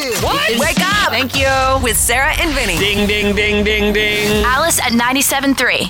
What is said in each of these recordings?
What? Wake up! Thank you. With Sarah and Vinny. Ding, ding, ding, ding, ding. Alice at 97.3.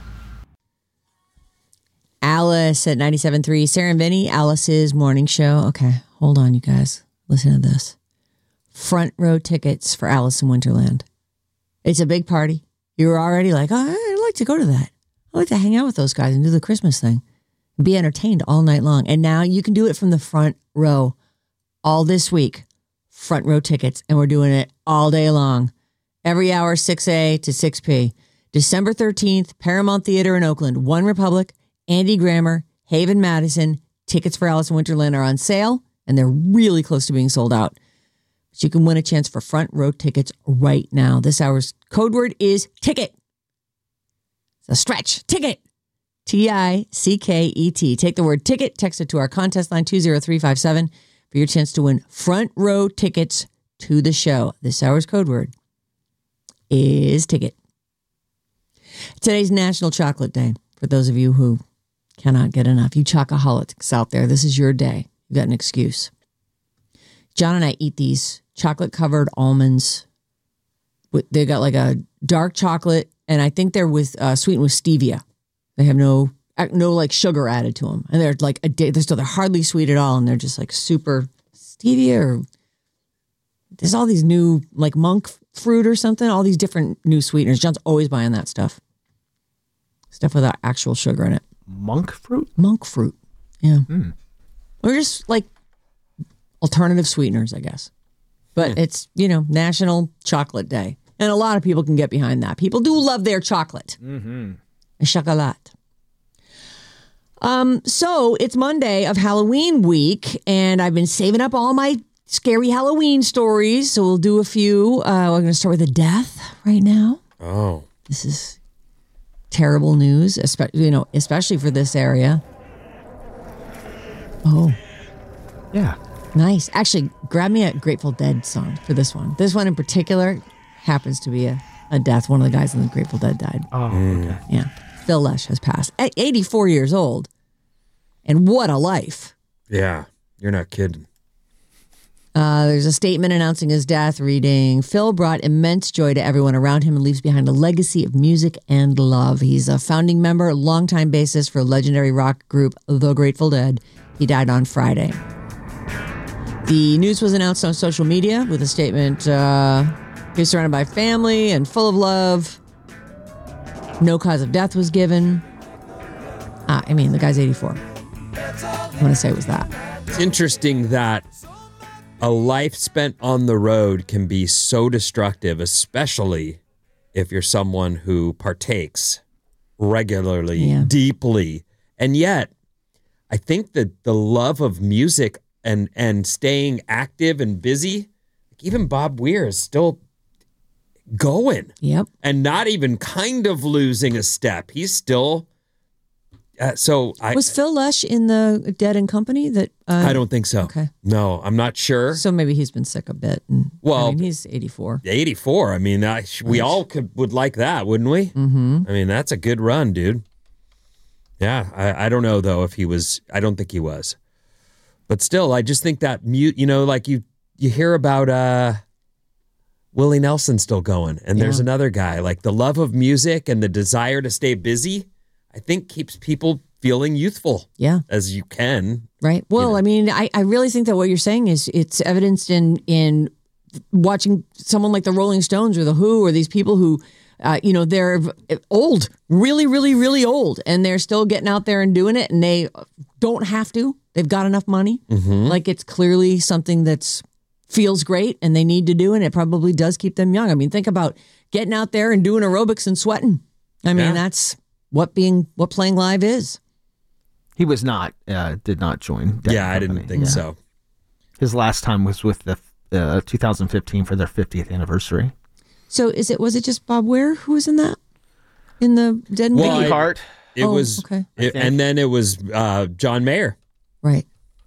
Alice at 97.3. Sarah and Vinny, Alice's morning show. Okay, hold on, you guys. Listen to this. Front row tickets for Alice in Wonderland. It's a big party. You're already like, oh, I'd like to go to that. I'd like to hang out with those guys and do the Christmas thing. Be entertained all night long. And now you can do it from the front row all this week. Front row tickets. And we're doing it all day long. Every hour, 6A to 6P. December 13th, Paramount Theater in Oakland. One Republic, Andy Grammer, Haven Madison. Tickets for Alice in Wonderland are on sale. And they're really close to being sold out. But you can win a chance for front row tickets right now. This hour's code word is ticket. It's a stretch. Ticket. Ticket. Take the word ticket, text it to our contest line 20357 for your chance to win front row tickets to the show. This hour's code word is ticket. Today's National Chocolate Day. For those of you who cannot get enough, you chocoholics out there, this is your day. You've got an excuse. John and I eat these chocolate-covered almonds. They got like a dark chocolate, and I think they're sweetened with stevia. They have no like sugar added to them, and they're like they're hardly sweet at all, and they're just like super stevia. Or there's all these new like monk fruit or something. All these different new sweeteners. John's always buying that stuff without actual sugar in it. Monk fruit. Yeah. Or just like alternative sweeteners, I guess. But it's, National Chocolate Day. And a lot of people can get behind that. People do love their chocolate. Mm-hmm. Chocolat. So it's Monday of Halloween week, and I've been saving up all my scary Halloween stories. So we'll do a few. We're going to start with a death right now. Oh. This is terrible news, especially for this area. Oh. Yeah. Nice. Actually, grab me a Grateful Dead song for this one. This one in particular happens to be a death. One of the guys in the Grateful Dead died. Oh, okay. Yeah. Phil Lesh has passed at 84 years old. And what a life. Yeah. You're not kidding. There's a statement announcing his death reading, Phil brought immense joy to everyone around him and leaves behind a legacy of music and love. He's a founding member, longtime bassist for legendary rock group The Grateful Dead. He died on Friday. The news was announced on social media with a statement, he was surrounded by family and full of love. No cause of death was given. The guy's 84. I want to say it was that. It's interesting that a life spent on the road can be so destructive, especially if you're someone who partakes regularly, deeply. And yet, I think that the love of music and staying active and busy, like even Bob Weir is still going. Yep. And not even kind of losing a step. He's still... was Phil Lesh in the Dead and Company? I don't think so. Okay. No, I'm not sure. So maybe he's been sick a bit. He's 84. 84. We all would like that, wouldn't we? Mm-hmm. That's a good run, dude. Yeah, I don't know though if he was. I don't think he was. But still, I just think that like you hear about Willie Nelson still going, and there's another guy, like the love of music and the desire to stay busy, I think keeps people feeling youthful. Yeah. As you can. Right. Well, I really think that what you're saying is it's evidenced in watching someone like the Rolling Stones or the Who or these people who, they're old, really, really, really old, and they're still getting out there and doing it, and they don't have to. They've got enough money. Mm-hmm. Like it's clearly something that's feels great and they need to do, and it probably does keep them young. Think about getting out there and doing aerobics and sweating. That's what playing live is. He was not, did not join. Dead Company. I didn't think so. His last time was with the 2015 for their 50th anniversary. So was it just Bob Weir who was in that? In the Dead and Mickey Hart. It was, okay. And then it was John Mayer. Right.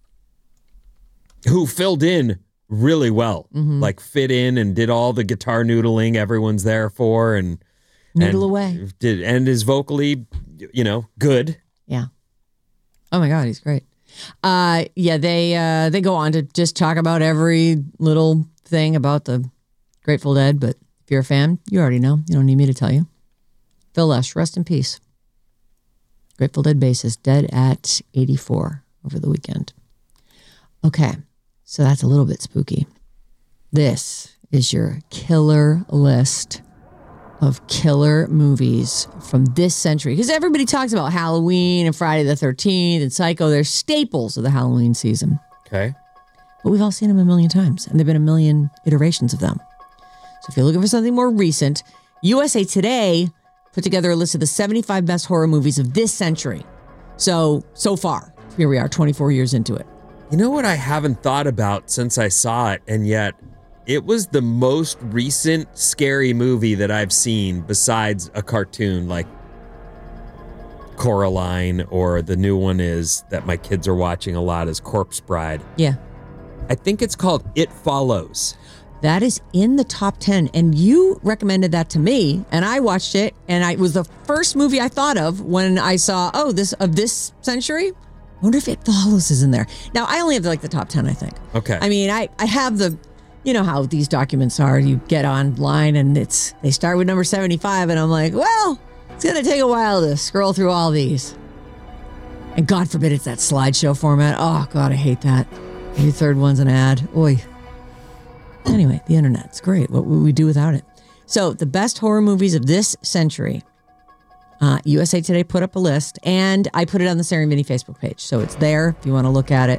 Who filled in really well, like fit in and did all the guitar noodling everyone's there for, and noodle away. And is vocally, good. Yeah. Oh my God, he's great. They go on to just talk about every little thing about the Grateful Dead, but if you're a fan, you already know. You don't need me to tell you. Phil Lesh, rest in peace. Grateful Dead bassist, dead at 84 over the weekend. Okay, so that's a little bit spooky. This is your killer list of killer movies from this century. Because everybody talks about Halloween and Friday the 13th and Psycho. They're staples of the Halloween season. Okay. But we've all seen them a million times, and there have been a million iterations of them. So if you're looking for something more recent, USA Today put together a list of the 75 best horror movies of this century. So far, here we are, 24 years into it. You know what I haven't thought about since I saw it, and yet it was the most recent scary movie that I've seen besides a cartoon like Coraline, or the new one is that my kids are watching a lot is Corpse Bride. Yeah. I think it's called It Follows. That is in the top 10, and you recommended that to me, and I watched it, and it was the first movie I thought of when I saw, this century. I wonder if It Follows is in there. Now, I only have like the top 10, I think. Okay. I mean, I have you know how these documents are. You get online, and they start with number 75, and I'm like, well, it's going to take a while to scroll through all these. And God forbid it's that slideshow format. Oh, God, I hate that. Every third one's an ad. Oy. Anyway, the internet's great. What would we do without it? So the best horror movies of this century. USA Today put up a list, and I put it on the Sarah and Vinny Facebook page. So it's there if you want to look at it.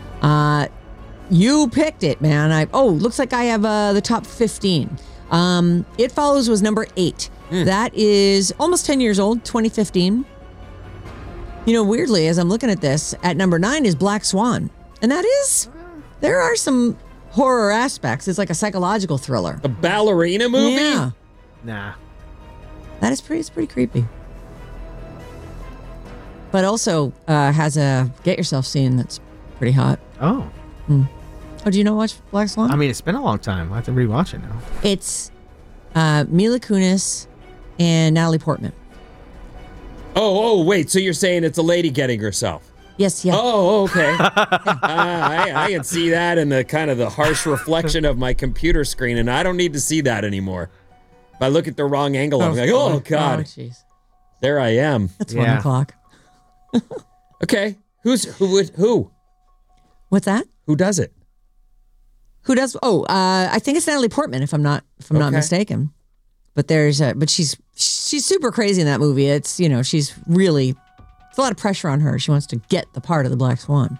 You picked it, man. Looks like I have the top 15. It Follows was number 8. That is almost 10 years old, 2015. You know, weirdly, as I'm looking at this, at number 9 is Black Swan. And there are some horror aspects. It's like a psychological thriller. A ballerina movie? Yeah. Nah. It's pretty creepy. But also has a Get Yourself scene that's pretty hot. Oh. Oh, do you not watch Black Swan? I mean, it's been a long time. I have to rewatch it now. It's Mila Kunis and Natalie Portman. Oh, wait. So you're saying it's a lady getting herself? Yes, yeah. Oh, okay. I can see that in the kind of the harsh reflection of my computer screen, and I don't need to see that anymore. If I look at the wrong angle, I'm like, oh, God. Oh, jeez. There I am. That's 1 o'clock. Okay. Who? What's that? Who does it? Who does? I think it's Natalie Portman, if I'm not mistaken. But she's super crazy in that movie. It's, she's really, it's a lot of pressure on her. She wants to get the part of the Black Swan.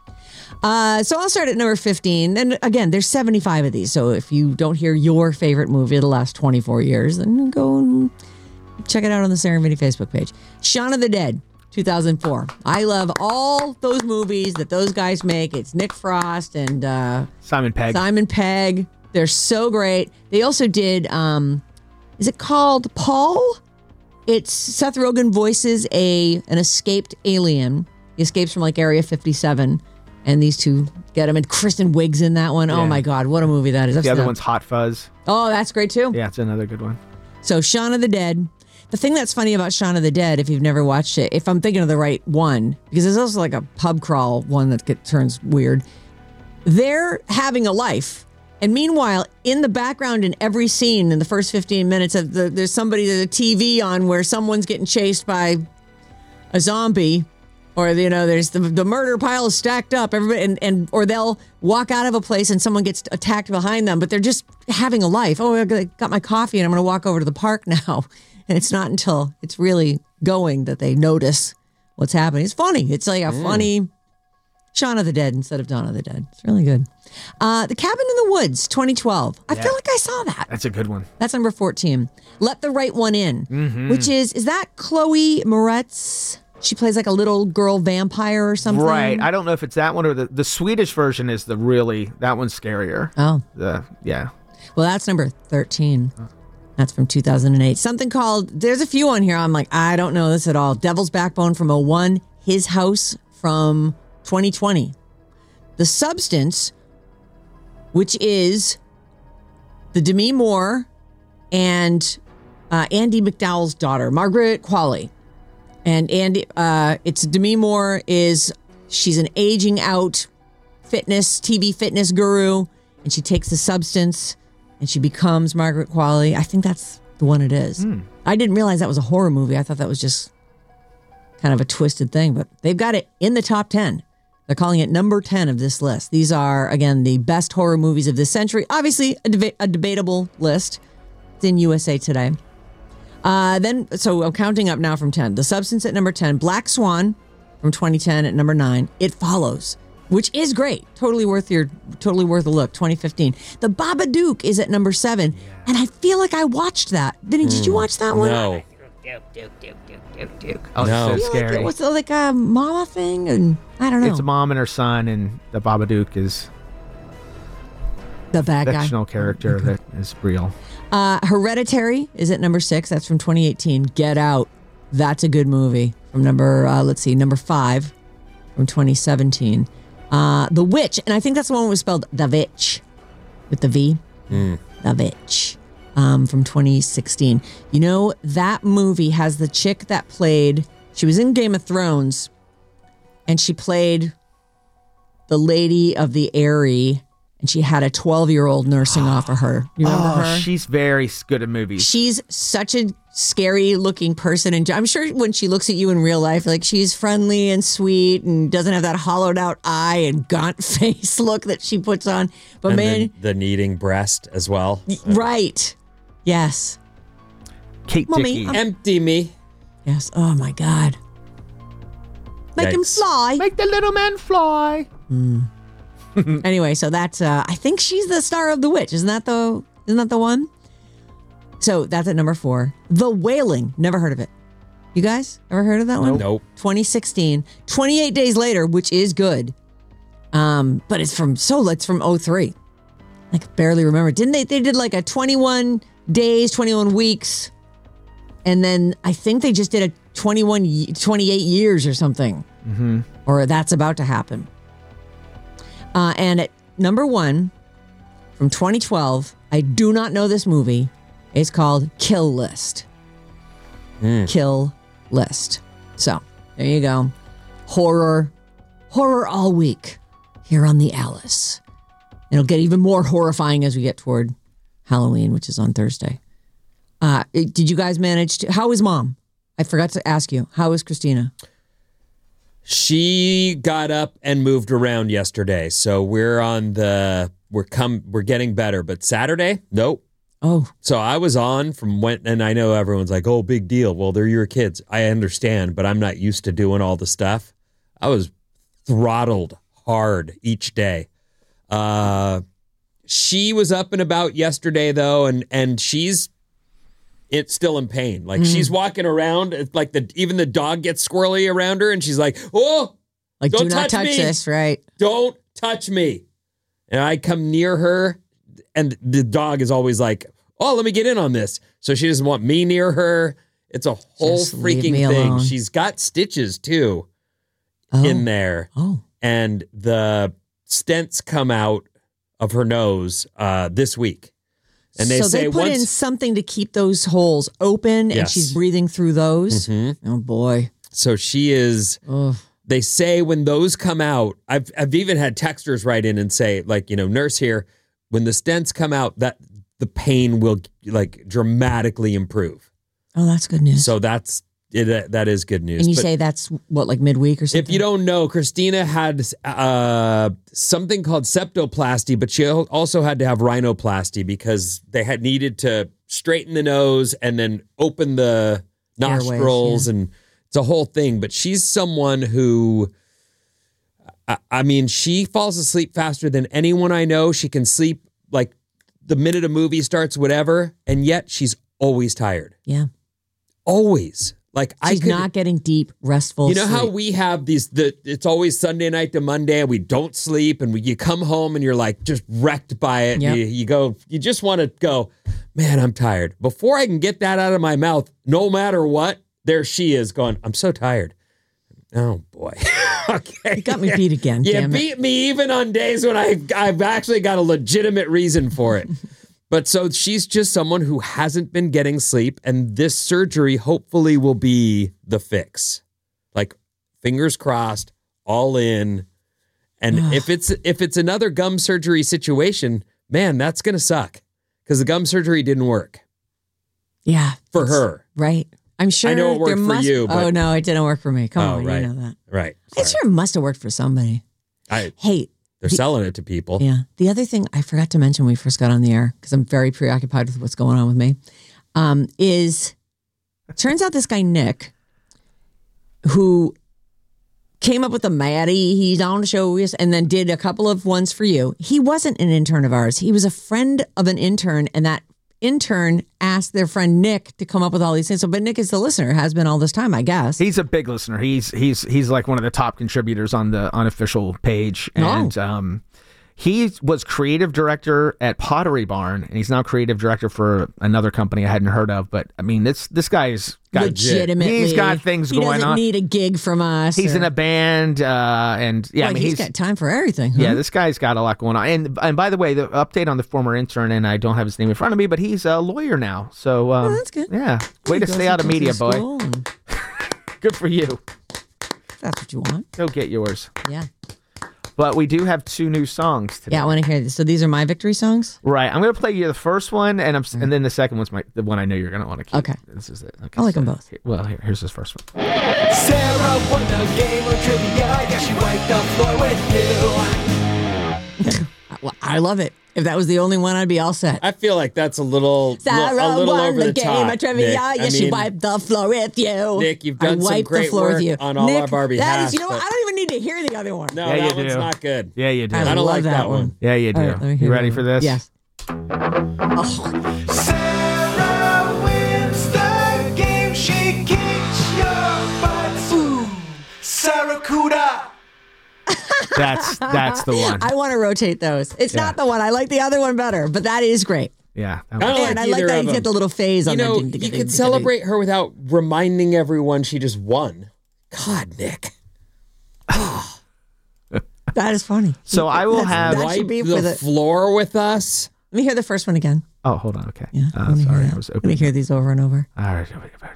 So I'll start at number 15. And again, there's 75 of these. So if you don't hear your favorite movie of the last 24 years, then go and check it out on the Sarah and Vinny Facebook page. Shaun of the Dead, 2004. I love all those movies that those guys make. It's Nick Frost and Simon Pegg. They're so great. They also did, is it called Paul? It's Seth Rogen voices an escaped alien. He escapes from like Area 57. And these two get him. And Kristen Wiig's in that one. Yeah. Oh my God, what a movie that is. The other one's Hot Fuzz. Oh, that's great too. Yeah, it's another good one. So Shaun of the Dead. The thing that's funny about Shaun of the Dead, if you've never watched it, if I'm thinking of the right one, because there's also like a pub crawl one that turns weird. They're having a life. And meanwhile, in the background in every scene in the first 15 minutes, there's a TV on where someone's getting chased by a zombie. Or, there's the murder pile is stacked up. Everybody or they'll walk out of a place and someone gets attacked behind them, but they're just having a life. Oh, I got my coffee and I'm going to walk over to the park now. And it's not until it's really going that they notice what's happening. It's funny. It's like a funny Shaun of the Dead instead of Dawn of the Dead. It's really good. The Cabin in the Woods, 2012. I feel like I saw that. That's a good one. That's number 14. Let the Right One In, which is that Chloe Moretz? She plays like a little girl vampire or something. Right. I don't know if it's that one or the Swedish version is that one's scarier. Oh. Yeah. Well, that's number 13. That's from 2008. Something called, there's a few on here. I'm like, I don't know this at all. Devil's Backbone from 2001. His House from 2020. The Substance, which is the Demi Moore and Andy McDowell's daughter, Margaret Qualley. And Andy, it's Demi Moore she's an aging out TV fitness guru. and she takes the substance and she becomes Margaret Qualley. I think that's the one it is. I didn't realize that was a horror movie. I thought that was just kind of a twisted thing, but they've got it in the top 10. They're calling it number 10 of this list. These are, again, the best horror movies of this century. Obviously, a debatable list. It's in USA Today. So I'm counting up now from 10. The Substance at number 10. Black Swan from 2010 at number 9. It Follows, which is great. Totally worth a look. 2015. The Babadook is at number 7. And I feel like I watched that. Vinny, did you watch that one? No. Oh, No. it's so scary. It was like a mama thing, and I don't know. It's a mom and her son, and the Babadook is the bad guy. fictional character that is real. Hereditary is at number 6. That's from 2018. Get Out. That's a good movie. From number 5 from 2017. The Witch, and I think that's the one that was spelled The Witch with the V. The Witch. From 2016. You know, that movie has the chick that played, she was in Game of Thrones, and she played the Lady of the Eyrie, and she had a 12-year-old nursing off of her. You remember her? She's very good at movies. She's such a scary looking person, and I'm sure when she looks at you in real life, like, she's friendly and sweet and doesn't have that hollowed out eye and gaunt face look that she puts on. But And man, the kneading breast as well. right. Yes. Kate Mommy, Dickie. Empty me. Yes. Oh my God. Make him Yikes. fly. Make the little man fly. Anyway, so that's I think she's the star of The Witch. Isn't that the one? So that's at number 4. The Wailing. Never heard of it. You guys ever heard of that one? Nope. 2016. 28 Days Later, which is good. But it's from 03. I can barely remember. Didn't they did like a 21 days, 21 weeks. And then I think they just did a 28 years or something. Mm-hmm. Or that's about to happen. And at number 1 from 2012, I do not know this movie. It's called Kill List. Kill List. So there you go. Horror all week here on the Alice. It'll get even more horrifying as we get toward Halloween, which is on Thursday. Did you guys manage to? How is Mom? I forgot to ask you. How is Christina? She got up and moved around yesterday, so we're getting better. But Saturday, nope. Oh, So I was on from when, and I know everyone's like, "Oh, big deal." Well, they're your kids. I understand, but I'm not used to doing all the stuff. I was throttled hard each day. She was up and about yesterday though, and it's still in pain. Like she's walking around, it's like even the dog gets squirrely around her, and she's like, "Oh, like don't do not touch me. this, right? Don't touch me." And I come near her, and the dog is always like, "Oh, let me get in on this." So she doesn't want me near her. It's a whole Just leave freaking me thing. alone. She's got stitches too Oh. in there. Oh, And the stents come out of her nose this week. And they so say they put in once something to keep those holes open, and Yes. she's breathing through those. Oh boy. so she is Ugh. they say when those come out, I've even had texters write in and say, like, nurse here, when the stents come out, that the pain will like dramatically improve. Oh, that's good news. So that is good news. and you But say that's what, like midweek or something? if you don't know, Christina had something called septoplasty, but she also had to have rhinoplasty because they had needed to straighten the nose and then open the nostrils, and it's a whole thing. But she's someone who, I mean, she falls asleep faster than anyone I know. She can sleep like the minute a movie starts, whatever, and yet she's always tired. Yeah. Always. Like She's not getting deep, restful You know how sleep. we have it's always Sunday night to Monday and we don't sleep and you come home and you're like just wrecked by it. Yep. You just want to go, man, I'm tired. Before I can get that out of my mouth, no matter what, there she is going, I'm so tired. Oh boy. Okay. You got me beat again. You damn it. beat me even on days when I've actually got a legitimate reason for it. But so she's just someone who hasn't been getting sleep, and this surgery hopefully will be the fix. Like, fingers crossed, all in. And if it's another gum surgery situation, man, that's going to suck because the gum surgery didn't work Yeah. for her. Right. I'm sure. I know it worked there for you, but- Oh, no, it didn't work for me. Come on, right. you know that. Right. I'm sure it must have worked for somebody. Hey, they're selling it to people. Yeah. The other thing I forgot to mention when we first got on the air, because I'm very preoccupied with what's going on with me, is turns out this guy, Nick, who came up with the Maddie, he's on the show, and then did a couple of ones for you. He wasn't an intern of ours. He was a friend of an intern, and that intern asked their friend Nick to come up with all these things. So, but Nick is the listener, has been all this time, I guess. He's a big listener. He's like one of the top contributors on the unofficial page, and he was creative director at Pottery Barn, and he's now creative director for another company I hadn't heard of. But I mean, this guy's got legitimately, he's got things going on. He doesn't need a gig from us. He's in a band, and yeah, I mean, he's got time for everything. Huh? Yeah, this guy's got a lot going on. And by the way, the update on the former intern, and I don't have his name in front of me, but he's a lawyer now. So that's good. Yeah, way to stay out of media, boy. Good for you. That's what you want. Go get yours. Yeah. But we do have 2 new songs today. Yeah, I want to hear this. So these are my victory songs? Right. I'm going to play you the first one, and and then the second one's the one I know you're going to want to keep. Okay. This is it. Okay, I like them both. Here's this first one. Sarah won the game of trivia. Yeah, she wiped the floor with you. Well, I love it. If that was the only one, I'd be all set. I feel like that's a little Sarah won over the top. game of trivia. Nick. Yeah, she wiped the floor with you. Nick, you've done some great work on all Nick, of our behalf. that is, you know what? I don't even need to hear the other one. No, Yeah, that you one's do. not good. Yeah, you do. I don't love like that one. Yeah, you do. All right, let me hear You ready that for one. this? Yes. Sarah wins the game. She kicks your butt. Sarracuda. That's the one. I want to rotate those. It's not the one. I like the other one better, but that is great. Yeah. I don't And I like either that of you get them. the little phase on You know, the you could celebrate her without reminding everyone she just won. God, Nick. That is funny. So I will have. that should Wipe be the for the- floor with us. Let me hear the first one again. Oh, hold on. Okay. Yeah. let me Sorry, hear I that. was Let me opening. hear these over and over. All right. Here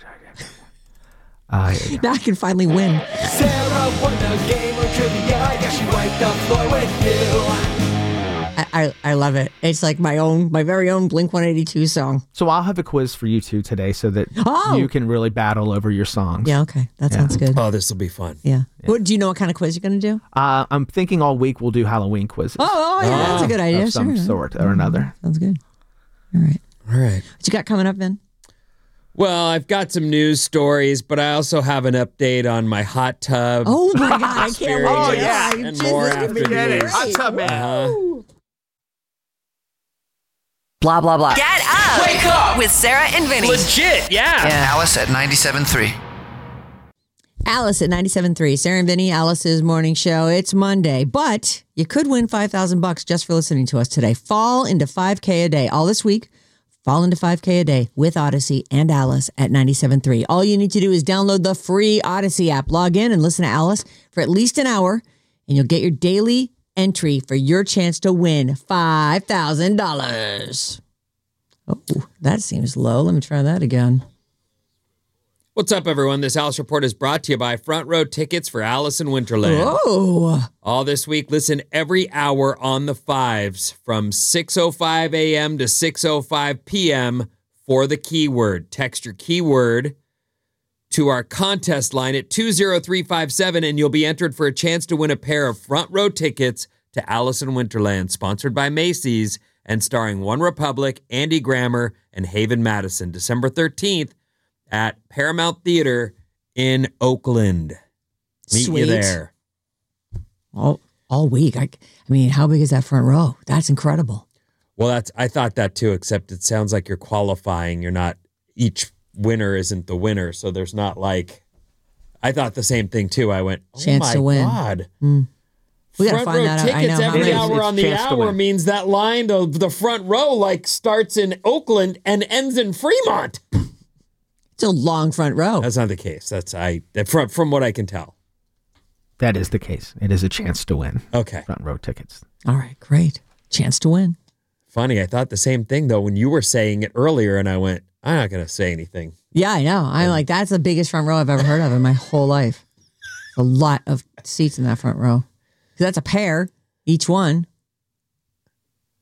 we go. Now I can finally win. Sarah won the game of trivia. Yeah, she wiped the floor with you. I love it. It's like my very own Blink 182 song. So I'll have a quiz for you two today, so that you can really battle over your songs. Yeah. Okay. That sounds good. Oh, this will be fun. Yeah. What, do you know what kind of quiz you're going to do? I'm thinking all week we'll do Halloween quizzes Oh, yeah. That's a good idea. of some Sure. sort or another. Sounds good. All right. All right. What you got coming up, Ben? Well, I've got some news stories, but I also have an update on my hot tub. Oh my God! I can't wait. Oh, yeah. And more after this. news. Hot tub man. Uh-huh. Blah, blah, blah. Get up. Wake up. With Sarah and Vinny. Legit, yeah. Alice at 97.3. Alice at 97.3. Sarah and Vinny, Alice's morning show. It's Monday, but you could win $5,000 just for listening to us today. Fall into 5K a day. All this week, fall into 5K a day with Odyssey and Alice at 97.3. All you need to do is download the free Odyssey app, log in and listen to Alice for at least an hour, and you'll get your daily entry for your chance to win $5,000. Oh, that seems low. Let me try that again. What's up, everyone? This Alice Report is brought to you by Front Row Tickets for Alice in Winterland. Oh, All this week, listen every hour on the fives from 6:05 a.m. to 6:05 p.m. for the keyword. Text your keyword to our contest line at 20357, and you'll be entered for a chance to win a pair of Front Row Tickets to Alice in Winterland, sponsored by Macy's and starring One Republic, Andy Grammer, and Haven Madison, December 13th at Paramount Theater in Oakland. Meet Sweet. you there. all week. I mean, how big is that front row? That's incredible. Well, I thought that too, except it sounds like you're qualifying. You're not, each winner isn't the winner. So there's not like, I thought the same thing too. I went, oh Chance my to win. God. We gotta Front find row that out. I tickets know how every many. hour It's on the chance to hour win. means that line of the front row like starts in Oakland and ends in Fremont. It's a long front row. That's not the case. From what I can tell. That is the case. It is a chance to win. Okay. Front row tickets. All right, great. Chance to win. Funny. I thought the same thing though when you were saying it earlier, and I went, I'm not going to say anything. Yeah, I know. I'm like, that's the biggest front row I've ever heard of in my whole life. A lot of seats in that front row. 'Cause that's a pair, each one.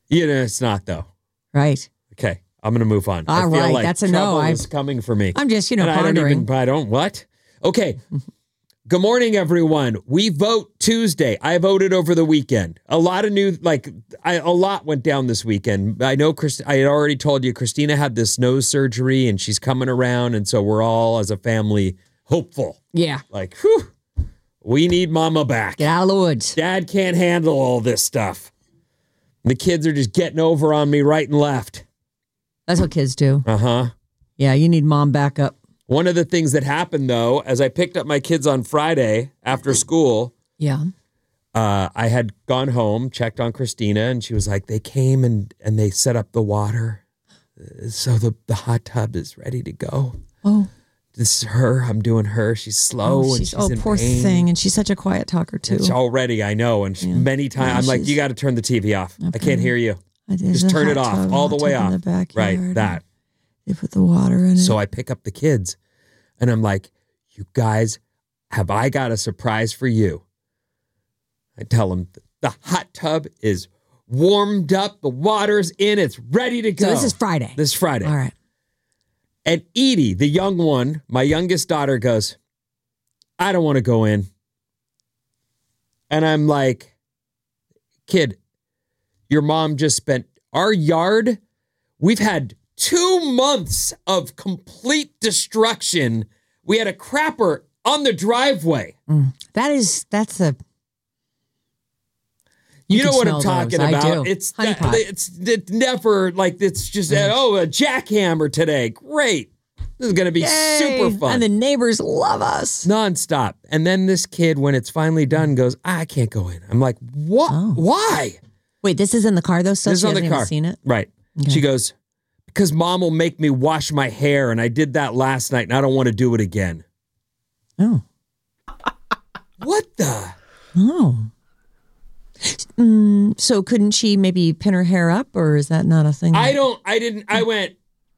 It's not though. Right. Okay, I'm gonna move on. All I feel right, like that's a trouble no. is coming for me. I'm just, And pondering. I don't. What? Okay. Good morning, everyone. We vote Tuesday. I voted over the weekend. A lot of a lot went down this weekend. I know I had already told you Christina had this nose surgery and she's coming around. And so we're all as a family hopeful. Yeah. Like, whew, we need mama back. Get out of the woods. Dad can't handle all this stuff. The kids are just getting over on me right and left. That's what kids do. Uh-huh. Yeah, you need mom back up. One of the things that happened, though, as I picked up my kids on Friday after school, Yeah. I had gone home, checked on Christina, and she was like, they came and they set up the water. So the hot tub is ready to go. Oh. This is her. I'm doing her. She's slow and she's in poor pain. thing. And she's such a quiet talker, too. It's already, I know. And many times, Yeah, I'm like, she's- you got to turn the TV off. I can't hear you. There's Just a turn it hot off, tub, all the hot way tub in off. the backyard, Right, and that. They put the water in it. So I pick up the kids and I'm like, you guys, have I got a surprise for you? I tell them the hot tub is warmed up. The water's in. It's ready to go. So this is Friday. This Friday. All right. And Edie, the young one, my youngest daughter, goes, I don't want to go in. And I'm like, kid, your mom just spent our yard. We've had 2 months of complete destruction. We had a crapper on the driveway. That's a... You know can what I'm smell talking those. I about. do. It's Honeypot. it's never like it's just a jackhammer today. Great. This is going to be Yay! super fun. And the neighbors love us. Nonstop. And then this kid, when it's finally done, goes, I can't go in. I'm like, what? Oh. Why? Wait, this is in the car, though? So This is she on the hasn't even car. seen it? Right. She goes, because mom will make me wash my hair. And I did that last night and I don't want to do it again. Oh. What the? Oh. So couldn't she maybe pin her hair up, or is that not a thing? I went,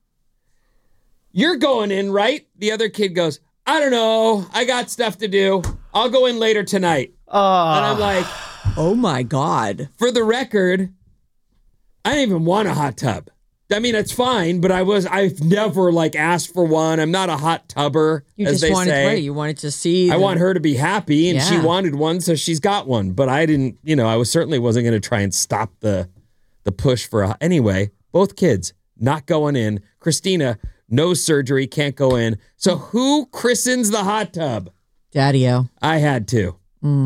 you're going in, right? The other kid goes, I don't know. I got stuff to do. I'll go in later tonight. And I'm like, Oh my God. for the record, I didn't even want a hot tub. I mean, it's fine, but I've never asked for one. I'm not a hot tubber, You as just they wanted say. You wanted to see. I want her to be happy, and she Yeah. wanted one, so she's got one. But I didn't, I certainly wasn't going to try and stop the push for anyway. Both kids not going in. Christina, no surgery, can't go in. So who christens the hot tub? Daddy-o. I had to.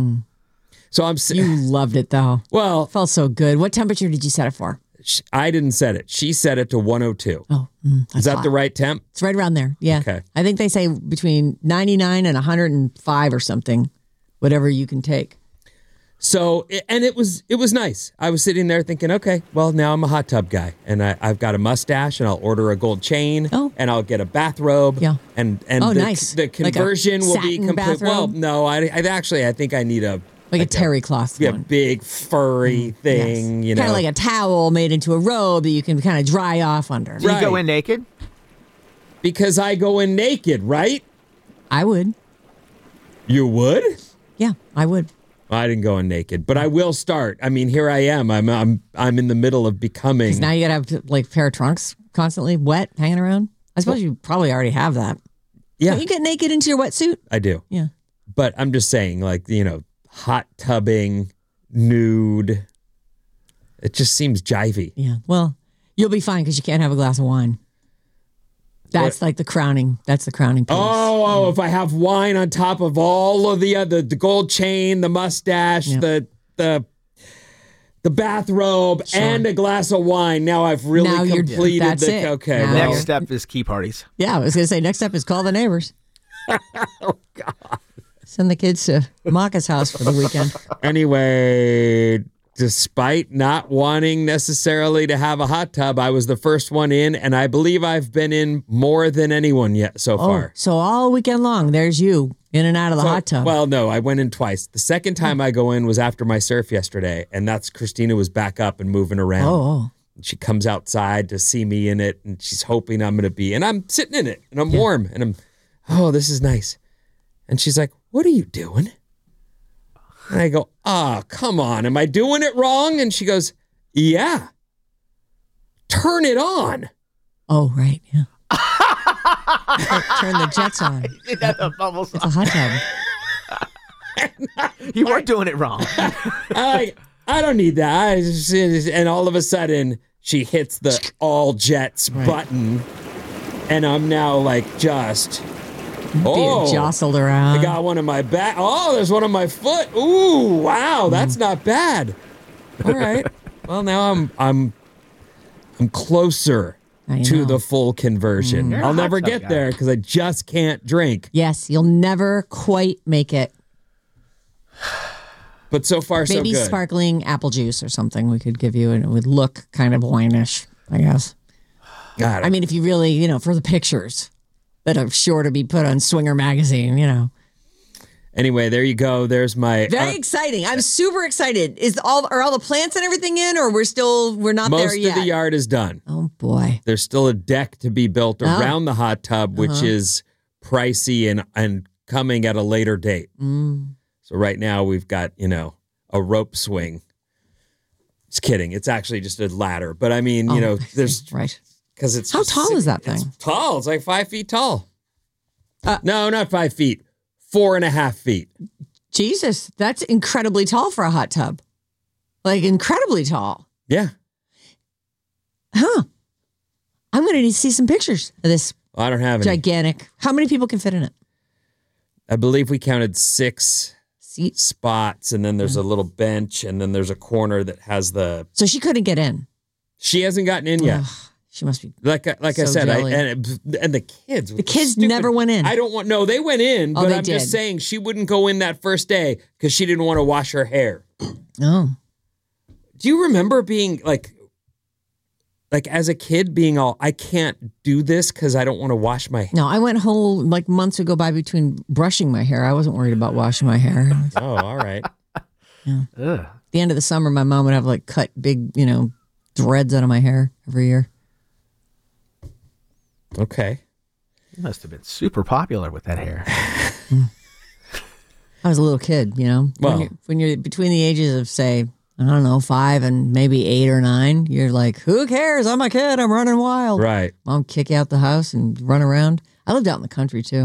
So I'm You loved it, though. well. Felt so good. What temperature did you set it for? I didn't set it. She set it to 102. Oh, Is that's that hot. the right temp? It's right around there. Yeah. Okay. I think they say between 99 and 105 or something, whatever you can take. So, and it was nice. I was sitting there thinking, okay, well, now I'm a hot tub guy, and I've got a mustache, and I'll order a gold chain, Oh. and I'll get a bathrobe, Yeah. and Oh, the, nice. the Like a conversion will be satin complete. Well, bathrobe? no, I think I need a Like a terry cloth yeah, one. big furry thing, you know, Kind of like a towel made into a robe that you can kind of dry off under. Do you go Right. in naked? because I go in naked, right? I would. You would? Yeah, I would. I didn't go in naked, but I will start. I mean, here I am. I'm in the middle of becoming. Now you got to have like a pair of trunks constantly wet hanging around. I suppose you probably already have that. Yeah, Don't you get naked into your wetsuit? I do. Yeah. But I'm just saying, hot tubbing, nude. It just seems jivey. Yeah. Well, you'll be fine because you can't have a glass of wine. That's like the crowning. That's the crowning piece. Oh, if I have wine on top of all of the gold chain, the mustache, Yep. the bathrobe, and a glass of wine, now I've really Now you're- completed that's it. Okay. Now- well, Next step is key parties. Yeah, I was going to say next up is call the neighbors. oh God. Send the kids to Maka's house for the weekend. Anyway, despite not wanting necessarily to have a hot tub, I was the first one in, and I believe I've been in more than anyone yet so far. So all weekend long, there's you in and out of the hot tub. Well, no, I went in twice. The second time I go in was after my surf yesterday, and that's Christina was back up and moving around. Oh. She comes outside to see me in it, and she's hoping I'm going to be, and I'm sitting in it, and I'm warm, and this is nice. And she's like, what are you doing? And I go, come on, am I doing it wrong? And she goes, yeah. turn it on. Oh, right. Yeah. Turn the jets on. The bubbles. It's a hot tub. You weren't doing it wrong. I don't need that. And all of a sudden, she hits the all jets button, and I'm now like just Being jostled around. I got one in my back. Oh, there's one on my foot. Ooh, wow, that's not bad. All right. Well, now I'm closer to the full conversion. You're a I'll hot never tub get guy. there because I just can't drink. Yes, you'll never quite make it. But so far, so Maybe good. sparkling apple juice or something we could give you, and it would look kind of wine-ish, I guess. God, I mean, if you really, for the pictures that are sure to be put on Swinger magazine, Anyway, there you go. There's my Very exciting. I'm super excited. Are all the plants and everything in, or we're not there most yet? of the yard is done. Oh boy. There's still a deck to be built around the hot tub, which is pricey and coming at a later date. So right now we've got, a rope swing. Just kidding. It's actually just a ladder. But I mean, there's right. because it's How tall is that thing? It's tall. It's like 5 feet tall. No, not 5 feet. 4.5 feet. Jesus, that's incredibly tall for a hot tub. Like incredibly tall. Yeah. Huh. I'm going to need to see some pictures of this I don't have any. gigantic. How many people can fit in it? I believe we counted 6 Seats. spots, and then there's a little bench, and then there's a corner that has the. So she couldn't get in. She hasn't gotten in yet. Ugh, she must be. Like I So said, jelly. and the kids. The kids never went in. I don't want. No, they went in, Oh, but they I'm just did. saying she wouldn't go in that first day because she didn't want to wash her hair. Oh. Do you remember being like as a kid being all, I can't do this because I don't want to wash my hair? No, I went whole months would go by between brushing my hair. I wasn't worried about washing my hair. Oh, all right. Ugh. At the end of the summer, my mom would have cut big, dreads out of my hair every year. Okay. You must have been super popular with that hair. I was a little kid, Well- when you're between the ages of, say, I don't know, 5 and maybe 8 or 9, you're like, who cares? I'm a kid. I'm running wild. Right. Mom kick you out the house and run around. I lived out in the country too.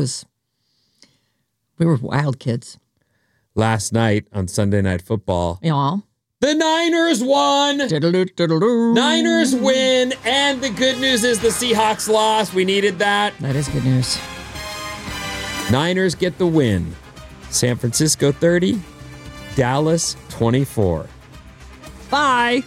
We were wild kids. Last night on Sunday Night Football, Y'all. the Niners won. Niners win, and the good news is the Seahawks lost. We needed that. That is good news. Niners get the win. San Francisco 30, Dallas 24. Bye.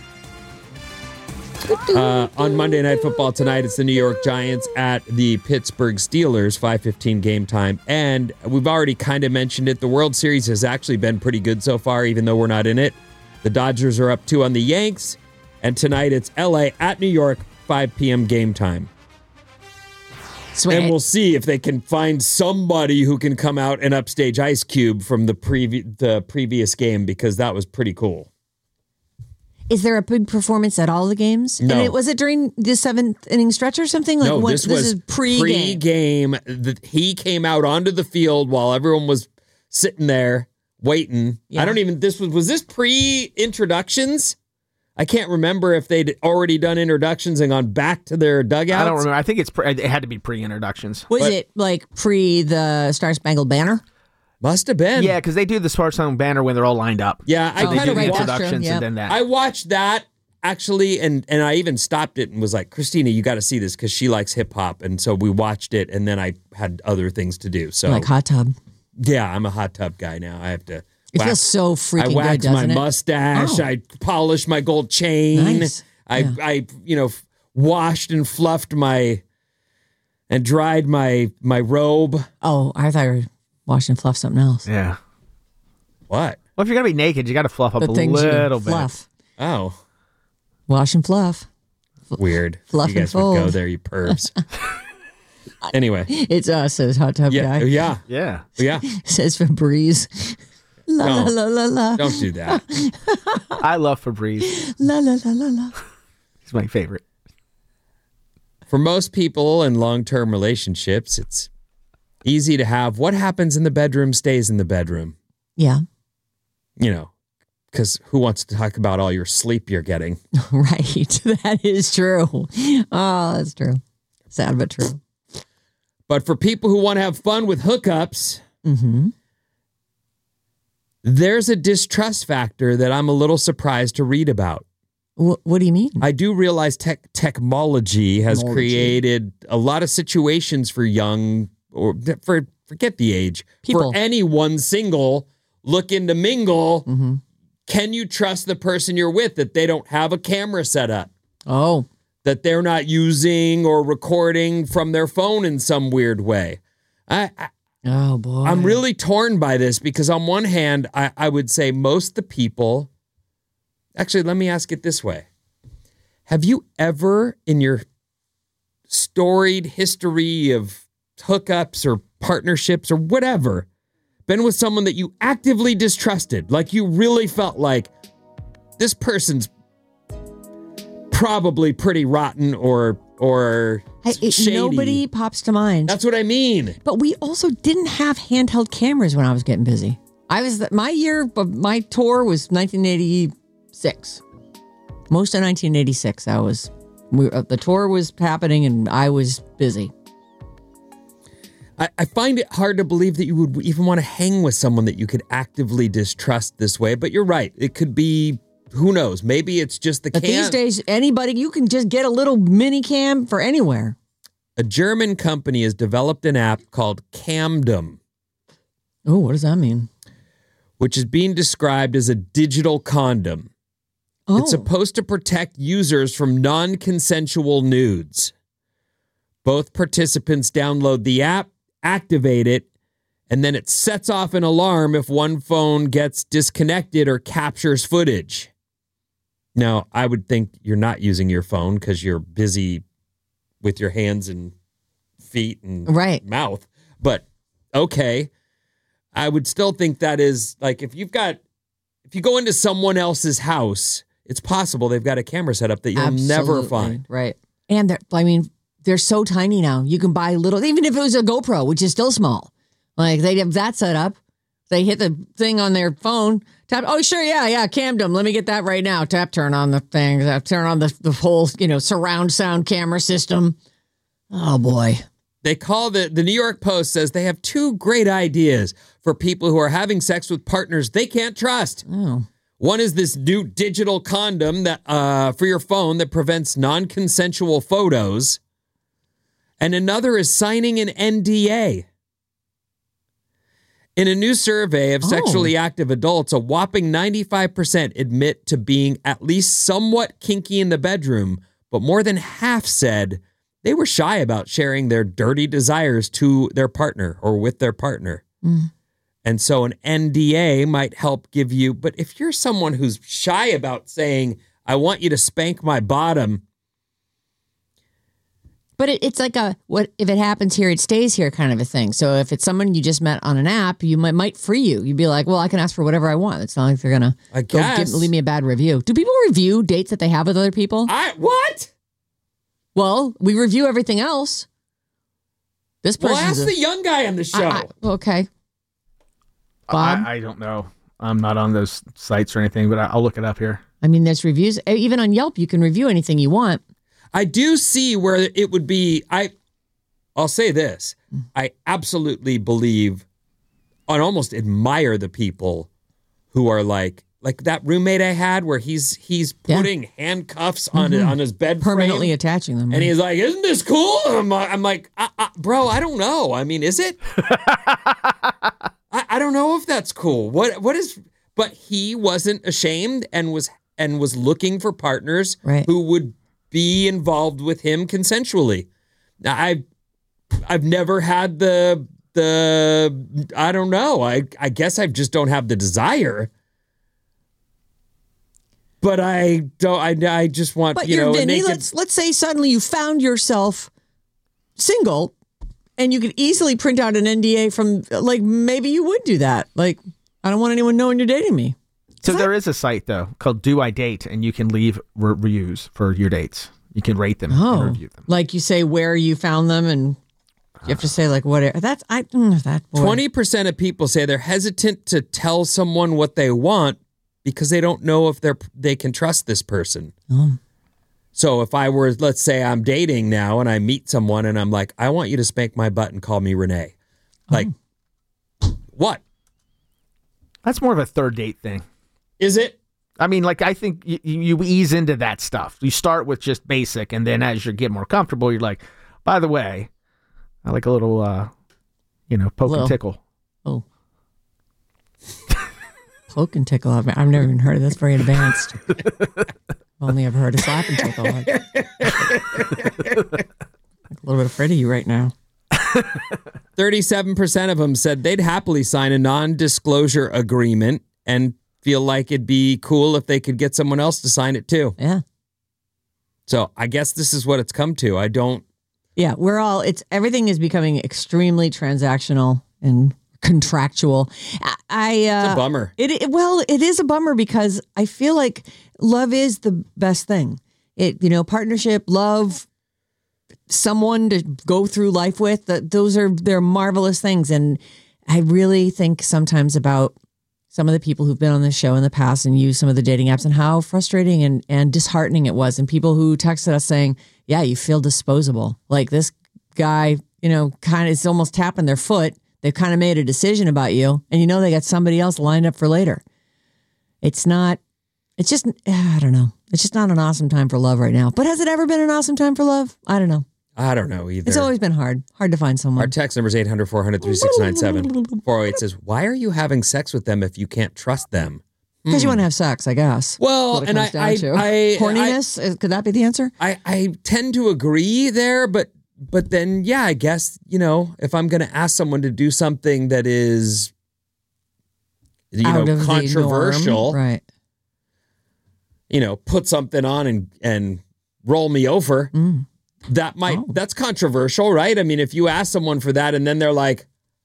On Monday Night Football tonight, it's the New York Giants at the Pittsburgh Steelers, 5:15 game time. And we've already kind of mentioned it. The World Series has actually been pretty good so far, even though we're not in it. The Dodgers are up 2 on the Yanks. And tonight it's LA at New York, 5 p.m. game time. Sweet. And we'll see if they can find somebody who can come out and upstage Ice Cube from the previous game, because that was pretty cool. Is there a big performance at all the games? No. And was it during the 7th inning stretch or something? No, this was is pre-game. He came out onto the field while everyone was sitting there waiting. Yeah. I don't even, was this pre-introductions? I can't remember if they'd already done introductions and gone back to their dugouts. I don't remember. I think it had to be pre-introductions. Was it pre the Star Spangled Banner? Must have been. Yeah, because they do the Sparks Song banner when they're all lined up. Yeah, I So they kind do of the right, that's true. introductions Yep. and then that. I watched that actually, and I even stopped it and was like, Christina, you got to see this because she likes hip hop, and so we watched it, and then I had other things to do. So Like hot tub. yeah, I'm a hot tub guy now. I have to. It feels so freaking I good, waxed my doesn't it? mustache. Oh. I polished my gold chain. Nice. I washed and fluffed and dried my robe. Oh, I thought you were washing fluff something else. Yeah. What? Well, if you're going to be naked, you got to fluff up The a things you little bit. fluff. Oh, Wash and fluff. weird. Fluff you guys and would go fold. there, you pervs. Anyway, It's us as hot tub yeah, guy. yeah, Yeah. yeah. Says Febreze. La No. la la la la. Don't do that. I love Febreze. La la la la la. He's my favorite. For most people in long-term relationships, it's easy to have what happens in the bedroom stays in the bedroom. Yeah. because who wants to talk about all your sleep you're getting? Right. That is true. Oh, that's true. Sad but true. But for people who want to have fun with hookups, there's a distrust factor that I'm a little surprised to read about. What do you mean? I do realize technology has created a lot of situations for young, or forget the age, People. for anyone single looking to mingle. Can you trust the person you're with that they don't have a camera set up? Oh. That they're not using or recording from their phone in some weird way? Oh, boy. I'm really torn by this because on one hand, I would say most of the people... Actually, let me ask it this way. Have you ever, in your storied history of hookups or partnerships or whatever, been with someone that you actively distrusted? Like you really felt like this person's probably pretty rotten or shady. Nobody pops to mind. That's what I mean. But we also didn't have handheld cameras when I was getting busy. My year of my tour was 1986. Most of 1986, the tour was happening and I was busy. I find it hard to believe that you would even want to hang with someone that you could actively distrust this way. But you're right. It could be, who knows? Maybe it's just the cam. These days, anybody, you can just get a little mini cam for anywhere. A German company has developed an app called Camdom. Oh, what does that mean? Which is being described as a digital condom. Oh. It's supposed to protect users from non-consensual nudes. Both participants download the app, activate it, and then it sets off an alarm if one phone gets disconnected or captures footage. Now, I would think you're not using your phone because you're busy with your hands and feet and mouth. But, okay. I would still think that is, like, if you go into someone else's house, it's possible they've got a camera set up that you'll never find. Right. And they're so tiny now. You can buy little, even if it was a GoPro, which is still small. Like they have that set up. They hit the thing on their phone. Tap. Oh, sure. Yeah. Camdom. Let me get that right now. Tap, turn on the thing. Tap, turn on the whole, surround sound camera system. Oh, boy. They call the New York Post says they have two great ideas for people who are having sex with partners they can't trust. Oh. One is this new digital condom that for your phone that prevents non-consensual photos. And another is signing an NDA. In a new survey of sexually active adults, a whopping 95% admit to being at least somewhat kinky in the bedroom, but more than half said they were shy about sharing their dirty desires to their partner or with their partner. Mm. And so an NDA might help give you, but if you're someone who's shy about saying, I want you to spank my bottom. But it's like what if it happens here, it stays here kind of a thing. So if it's someone you just met on an app, you might free you. You'd be like, well, I can ask for whatever I want. It's not like they're going to leave me a bad review. Do people review dates that they have with other people? What? Well, we review everything else. This person. Well, ask the young guy on the show. Okay. Bob? I don't know. I'm not on those sites or anything, but I'll look it up here. I mean, there's reviews. Even on Yelp, you can review anything you want. I do see where it would be. I'll say this. I absolutely believe and almost admire the people who are like that roommate I had where he's putting handcuffs on his bed permanently frame, attaching them. And he's like, isn't this cool? I'm like, bro, I don't know. I mean, is it? I don't know if that's cool. What is? But he wasn't ashamed and was looking for partners who would be involved with him consensually. Now, I've never had the I don't know. I guess I just don't have the desire. But I don't. I just want. But you're Vinny. Let's say suddenly you found yourself single, and you could easily print out an NDA from maybe you would do that. Like, I don't want anyone knowing you're dating me. So there is a site though called Do I Date, and you can leave reviews for your dates. You can rate them and review them. Like you say where you found them, and you have to say whatever. That 20% of people say they're hesitant to tell someone what they want because they don't know if they can trust this person. Oh. So if I were, let's say I'm dating now and I meet someone and I'm like, I want you to spank my butt and call me Renee. Like, what? That's more of a third date thing. Is it? I mean, like, I think you ease into that stuff. You start with just basic, and then as you get more comfortable, you're like, by the way, I like a little, poke and tickle. Oh. Poke and tickle. I've never even heard of this. Very advanced. Only ever heard of slap and tickle. I'm a little bit afraid of you right now. 37% of them said they'd happily sign a non-disclosure agreement and feel like it'd be cool if they could get someone else to sign it too. Yeah. So I guess this is what it's come to. Yeah, everything is becoming extremely transactional and contractual. It's a bummer. It is a bummer because I feel like love is the best thing. Partnership, love, someone to go through life with, they're marvelous things. And I really think sometimes about some of the people who've been on this show in the past and used some of the dating apps and how frustrating and disheartening it was. And people who texted us saying, yeah, you feel disposable. Like this guy, kind of is almost tapping their foot. They've kind of made a decision about you and they got somebody else lined up for later. I don't know. It's just not an awesome time for love right now. But has it ever been an awesome time for love? I don't know. I don't know either. It's always been hard to find someone. Our text number is 800-400-3697. 408 says, why are you having sex with them if you can't trust them? Because you want to have sex, I guess. Well, and horniness, could that be the answer? I tend to agree there, but then, yeah, I guess, if I'm going to ask someone to do something that is, controversial, right? Put something on and roll me over. That's controversial, right? I mean, if you ask someone for that and then they're like,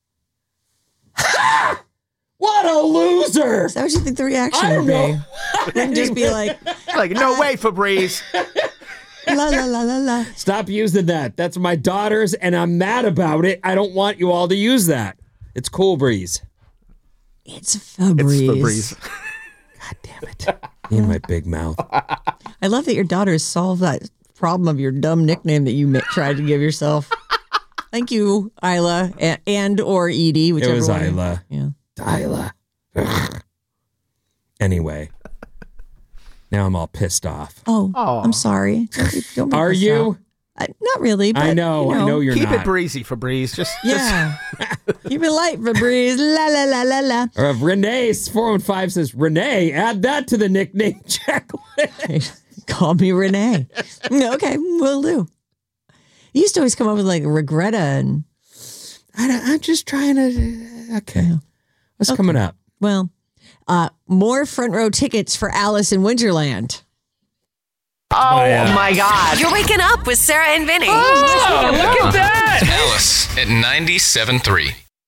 ha! What a loser! Is that what you think the reaction would be? Wouldn't just be like, no way, Febreze. La la la la la. Stop using that. That's my daughter's, and I'm mad about it. I don't want you all to use that. It's Cool Breeze. It's Febreze. God damn it! In my big mouth. I love that your daughter solved that problem of your dumb nickname that you tried to give yourself. Thank you, Isla and or Edie, whichever one. It was Isla. Yeah. Isla. Anyway. Now I'm all pissed off. Oh, I'm sorry. Don't be Are pissed you? off. Not really. But, I know you're keep not. Keep it breezy, Febreze. Just keep it light, Febreze. La la la la la. Or Renee 415 says, Renee, add that to the nickname checklist. Call me Renee. Okay, will do. You used to always come up with like Regretta and. I'm just trying to. Okay. What's coming up? Well, more front row tickets for Alice in Winterland. Oh my God. You're waking up with Sarah and Vinny. Oh, look at that. Alice at 97.3.